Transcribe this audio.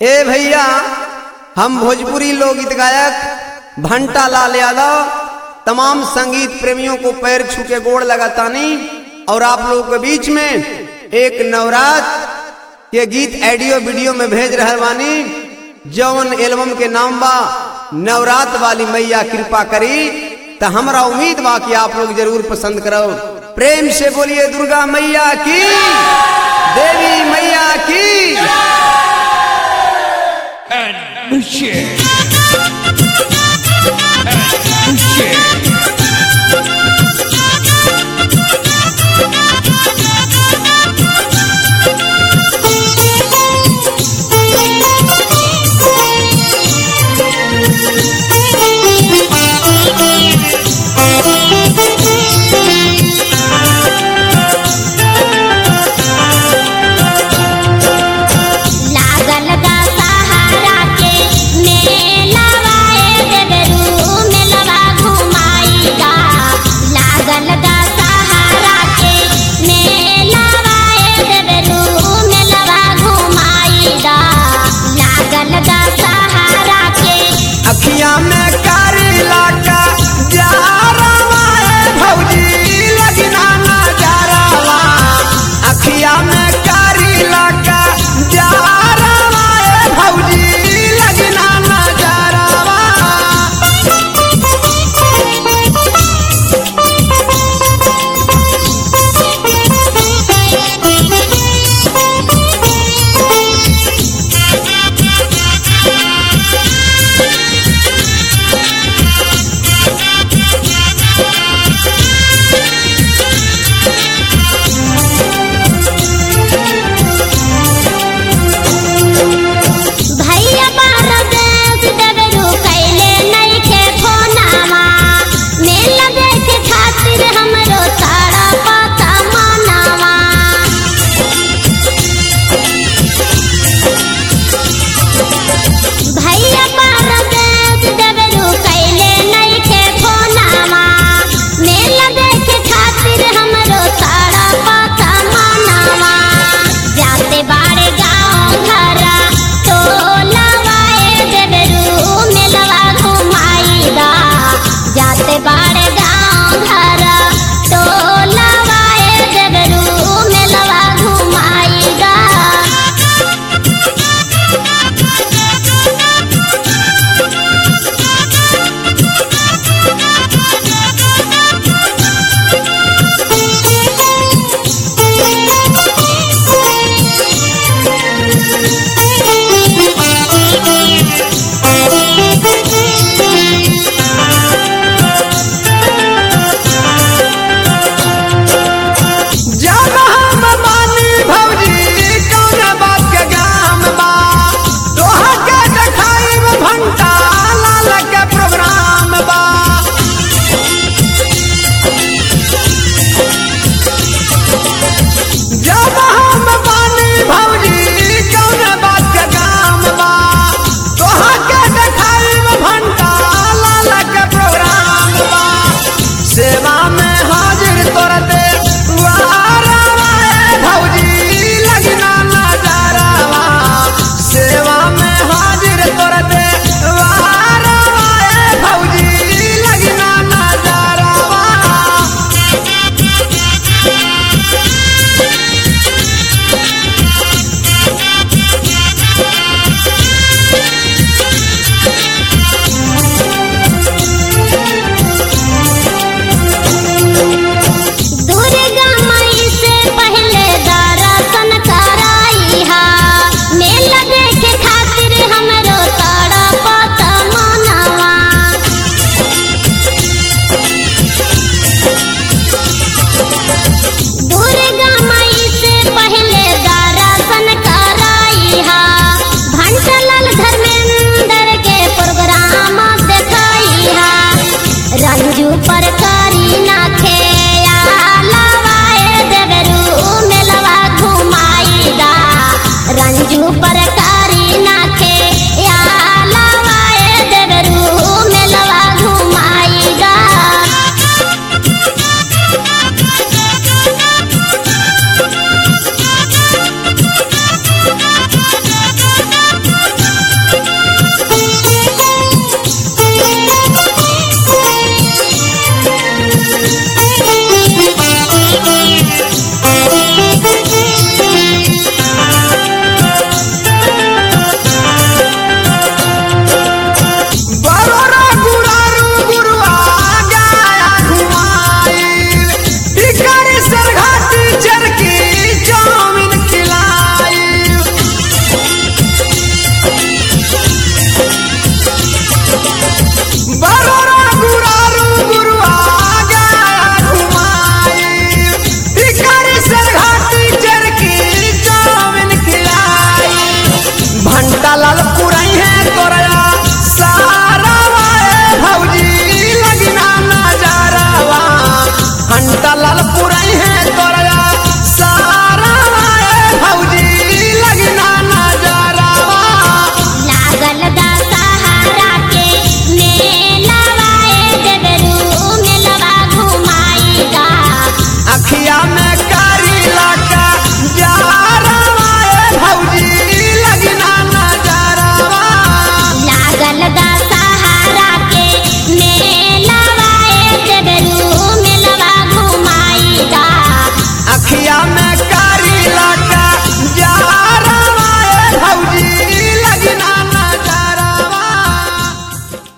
ए भैया, हम भोजपुरी लोकगीत गायक भंटा लाल यादव तमाम संगीत प्रेमियों को पैर छू के गोड़ लगातानी और आप लोगों के बीच में एक नवरात के गीत ऑडियो वीडियो में भेज रहे बानी। जौन एल्बम के नाम बा नवरात वाली मैया कृपा करी। तो हमरा उम्मीद बा कि आप लोग जरूर पसंद करो। प्रेम से बोलिए दुर्गा मैया की, देवी मैया की। And shit. And shit.